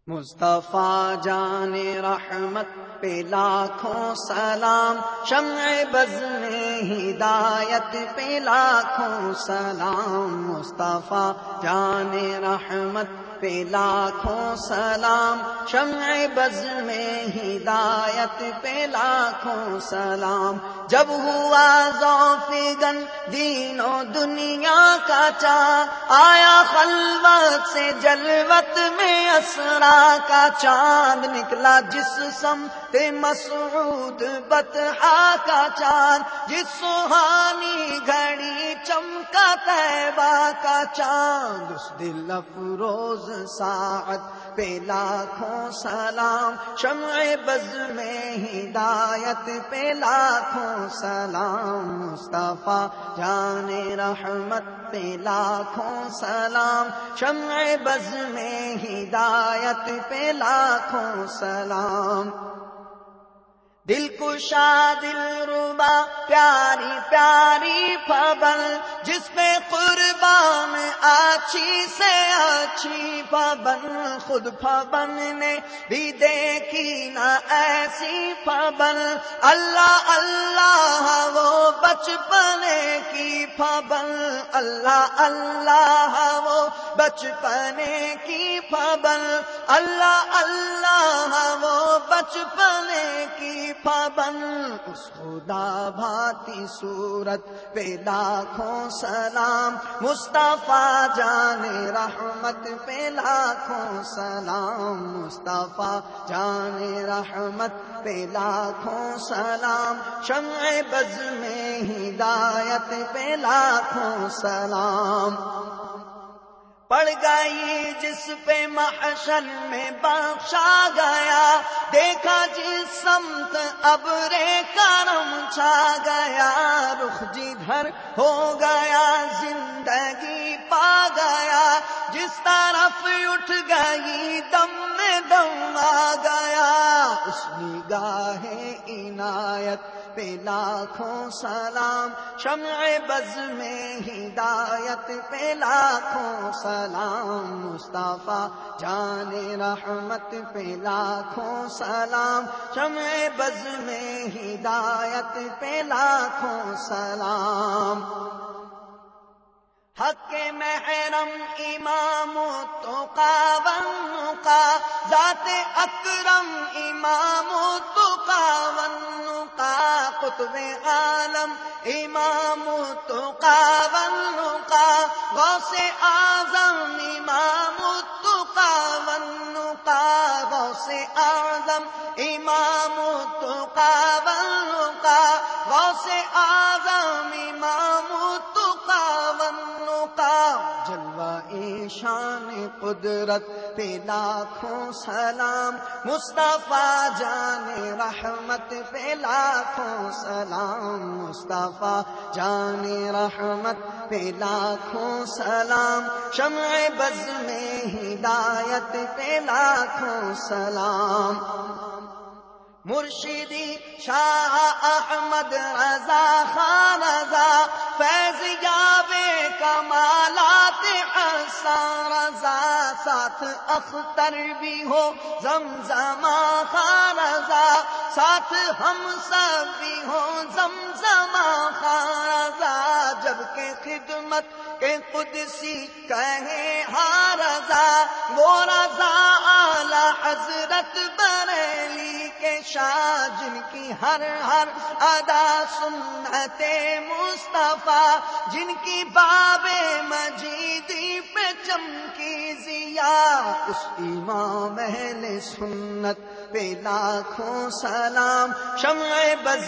مصطفیٰ جان رحمت پہ لاکھوں سلام، شمع بز میں ہدایت پہ لاکھوں سلام، مصطفیٰ جان رحمت پہ لاکھوں سلام، شمع بز میں ہدایت پہ لاکھوں سلام۔ جب ہوا ذوق گن دین و دنیا کا چاند، آیا خلوت سے جلوت میں اسرا کا چاند، نکلا جس سمت مسعود بطحا کا چاند، جس سہانی گھڑی چمکا طیبہ کا چاند، اس دل افروز ساعت پہ لاکھوں سلام، شمع بز میں ہدایت پہ لاکھوں سلام، مصطفیٰ جان رحمت پہ لاکھوں سلام، شمع بز میں ہدایت پہ لاکھوں سلام۔ دل کشا دل ربا پیاری پیاری پبل، جس پہ قربان آچھی سے آچھی پبن، خود پبن نے بھی دیکھی نہ ایسی پبن، اللہ اللہ وہ بچپنے کی پبن، اللہ اللہ وہ بچپنے کی پبن، اللہ اللہ وہ بچپنے کی پابن، اس خدا بھاتی صورت پہ لاکھوں سلام، مصطفیٰ جان رحمت پہ لاکھوں سلام، مصطفیٰ جان رحمت پہ لاکھوں سلام، شمع بز میں ہدایت پہ لاکھوں سلام۔ پڑ گئی جس پہ محشر میں بخشا گیا، دیکھا جس سمت ابر کرم چھا گیا، رخ جدھر ہو گیا زندگی پا گیا، جس طرف اٹھ گئی دم میں دم آ گیا، اس نگاہ عنایت پہ لاکھوں سلام، شمع بز میں ہدایت پہ لاکھوں سلام، مصطفیٰ جان رحمت پہ لاکھوں سلام، شمع بز میں ہدایت پہ لاکھوں سلام۔ حق محرم امام التقیٰ والنقیٰ، ذات اکرم امام التقیٰ والنقیٰ، قطب عالم امام التقیٰ والنقیٰ، غوث اعظم امام التقیٰ والنقیٰ، غوث اعظم امام التقیٰ والنقیٰ، غوث اعظم امام التقیٰ والنقیٰ، جلوہ شان قدرت پہ لاکھوں سلام، مصطفیٰ جان رحمت پہ لاکھوں سلام، مصطفیٰ جان رحمت پہ لاکھوں سلام، شمع بز میں ہدایت پہ لاکھوں سلام۔ مرشدی شاہ احمد رضا خان رضا، فیض یاب کمالات حسن رضا، ساتھ اختر بھی ہو زمزمہ خان رضا، ساتھ ہم سب بھی ہو زمزمہ خان رضا، جبکہ خدمت کے قدسی کہے ہاں رضا، وہ رضا اعلی حضرت بریلی کے شاہ، جن کی ہر ہر ادا سنت مصطفیٰ، جن کی باب مجیدی پہ چمکی ضیا، اس امام اہل سنت پہ لاکھوں سلام، شمع بز